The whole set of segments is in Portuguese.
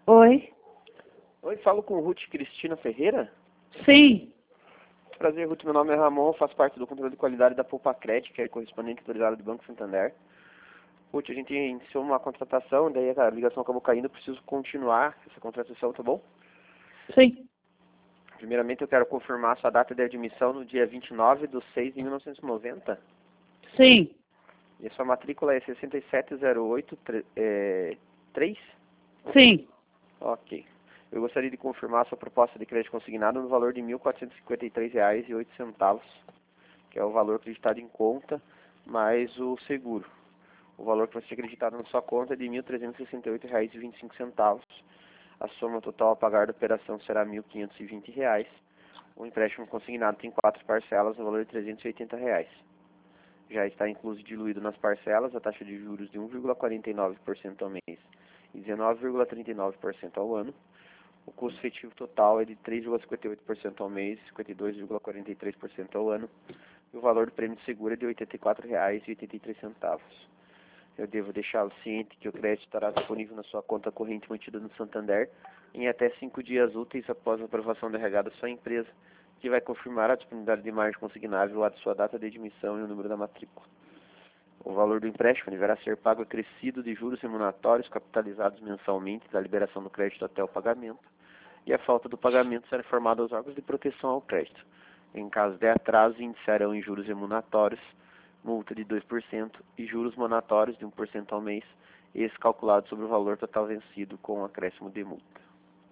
Oi? Oi, falo com Ruth Cristina Ferreira? Sim. Prazer, Ruth. Meu nome é Ramon, faço parte do controle de qualidade da Poupa-Cred, que é correspondente autorizado do Banco Santander. Ruth, a gente iniciou uma contratação, daí a ligação acabou caindo, eu preciso continuar essa contratação, tá bom? Sim. Primeiramente, eu quero confirmar a sua data de admissão no dia 29/6/1990. Sim. E a sua matrícula é 67083? Sim. Ok. Eu gostaria de confirmar a sua proposta de crédito consignado no valor de R$ 1.453,08, que é o valor acreditado em conta, mais o seguro. O valor que vai ser acreditado na sua conta é de R$ 1.368,25. A soma total a pagar da operação será R$ 1.520. O empréstimo consignado tem 4 parcelas, no valor de R$ 380. Já está incluso e diluído nas parcelas a taxa de juros de 1,49% ao mês e 19,39% ao ano. O custo efetivo total é de 3,58% ao mês e 52,43% ao ano. E o valor do prêmio de seguro é de R$ 84,83. Eu devo deixá-lo ciente que o crédito estará disponível na sua conta corrente mantida no Santander em até 5 dias úteis após a aprovação da RH da sua empresa, que vai confirmar a disponibilidade de margem consignável à sua data de admissão e o número da matrícula. O valor do empréstimo deverá ser pago acrescido de juros remuneratórios capitalizados mensalmente da liberação do crédito até o pagamento, e a falta do pagamento será informada aos órgãos de proteção ao crédito. Em caso de atraso, iniciarão em juros remuneratórios, multa de 2% e juros monatórios de 1% ao mês, esse calculado sobre o valor total vencido com acréscimo de multa.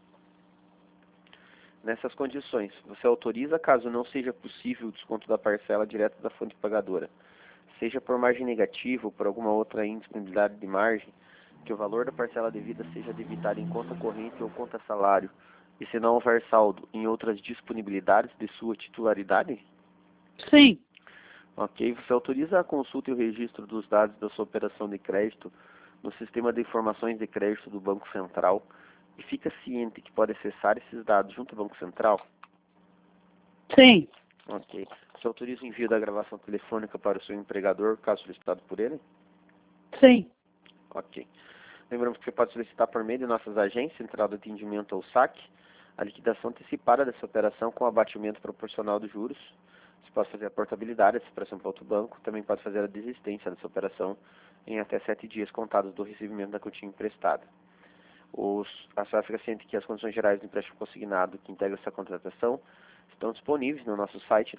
Nessas condições, você autoriza, caso não seja possível o desconto da parcela direto da fonte pagadora, seja por margem negativa ou por alguma outra indisponibilidade de margem, que o valor da parcela devida seja debitado em conta corrente ou conta salário, e se não houver saldo em outras disponibilidades de sua titularidade? Sim. Ok, você autoriza a consulta e o registro dos dados da sua operação de crédito no sistema de informações de crédito do Banco Central e fica ciente que pode acessar esses dados junto ao Banco Central? Sim. Ok. Você autoriza o envio da gravação telefônica para o seu empregador, caso solicitado por ele? Sim. Ok. Lembramos que você pode solicitar por meio de nossas agências, Central de Atendimento ou SAC, a liquidação antecipada dessa operação com abatimento proporcional dos juros. Você pode fazer a portabilidade dessa operação para outro banco, também pode fazer a desistência dessa operação em até 7 dias contados do recebimento da quantia emprestada. A senhora fica ciente que as condições gerais do empréstimo consignado que integra essa contratação estão disponíveis no nosso site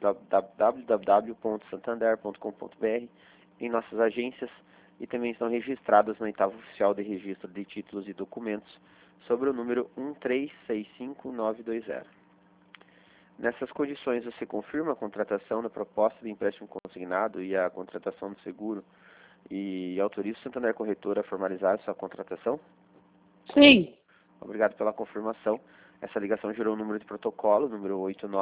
www.santander.com.br, em nossas agências, e também estão registradas no oitavo oficial de registro de títulos e documentos sobre o número 1365920. Nessas condições, você confirma a contratação da proposta de empréstimo consignado e a contratação do seguro e autoriza o Santander Corretora a formalizar sua contratação? Sim. Obrigado pela confirmação. Essa ligação gerou o número de protocolo, número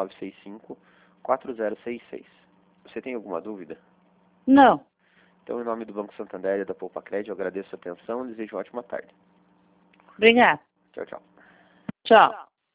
8965-4066. Você tem alguma dúvida? Não. Então, em nome do Banco Santander e da Poupa-Cred, eu agradeço a atenção e desejo uma ótima tarde. Obrigada. Tchau, tchau. Tchau.